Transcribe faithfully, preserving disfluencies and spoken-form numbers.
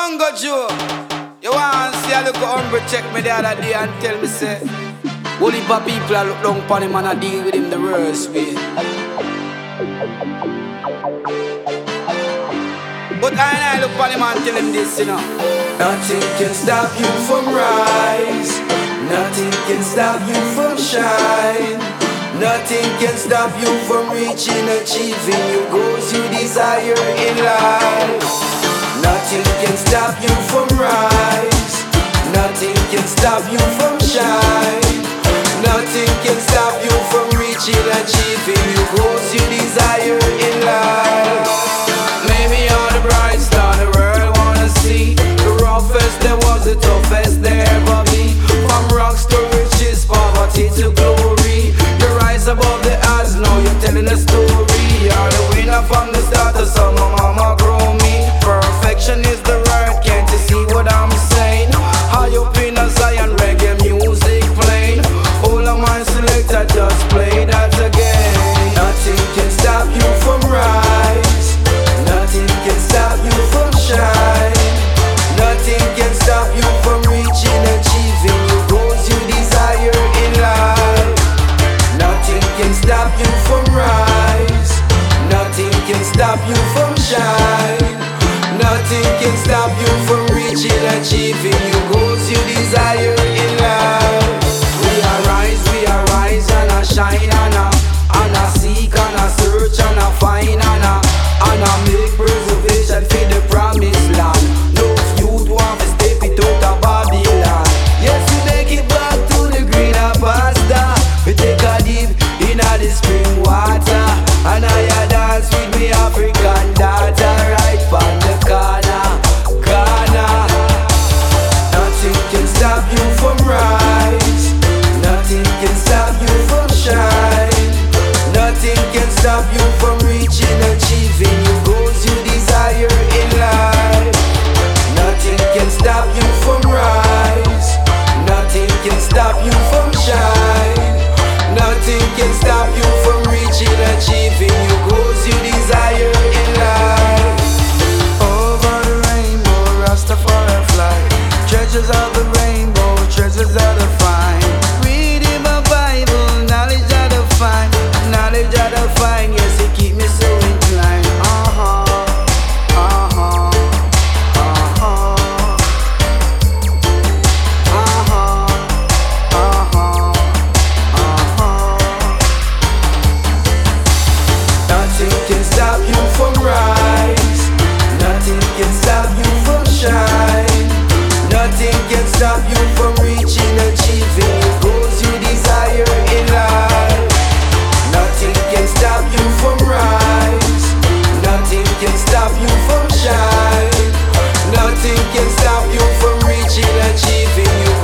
Bongo Joe. You want to see a look Umbre check me the other day and tell me say only for people I look down upon him and I deal with him the worst way. But I and I look upon him and tell him this, you know. Nothing can stop you from rise. Nothing can stop you from shine. Nothing can stop you from reaching, achieving your goals you desire in life. Nothing can stop you from rise. Nothing can stop you from shine. Nothing can stop you from reaching, achieving your goals you desire in life. Maybe all the bright star the world wanna see. The roughest there was the toughest there ever be. From rocks to riches, poverty to glory. You rise above the odds, now you're telling a story. You're the winner from the start, so my mama grow me. Perfection is the word, can't you see what I'm saying? High up in a Zion, reggae music playing. All of my selector just play that again. Nothing can stop you from rise. Nothing can stop you from shine. Nothing can stop you from reaching, achieving your goals you desire in life. Nothing can stop you from rise. Nothing can stop you from shine. Nothing can stop you from reaching, achieving your goals you desire in life. We arise, we arise and I shine and I, and I seek and I search and I find and I, and I make preservation for the promised land. No youth want to step it out of Babylon. Yes, we make it back to the greener pasture. We take a dip in the spring water, and I dance with me African daughter right from the corner, corner. Nothing can stop you from rise. Nothing can stop you from shine. Nothing can stop you from reaching, achieving your goals you desire in life. Nothing can stop you from rise. Nothing can stop you from shine. Nothing can stop you from reaching, achieving your goals you desire in life. Over the rainbow, Rastafari fly. Treasures of the rainbow, treasures of the fine. Reading my Bible, knowledge of the fine. Knowledge of the fine, yes, it keep me so inclined. Uh-huh, uh-huh, uh-huh, uh-huh, uh-huh, uh-huh. Nothing can stop you from rise. Nothing can stop you from shine. Nothing can stop you from reaching, achieving your goals you desire in life. Nothing can stop you from rise. Nothing can stop you from shine. Nothing can stop you from reaching, achieving your